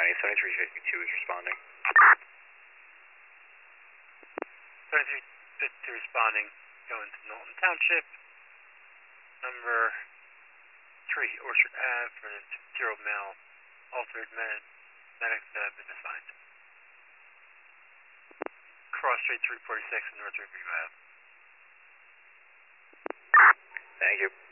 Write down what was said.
County, 7352 is responding. 7352 responding, going to Knowlton Township, number 3, Orchard Ave, for the 50-year-old male, altered medics that have been assigned. Cross Street 346 and North Riverview Ave. Thank you.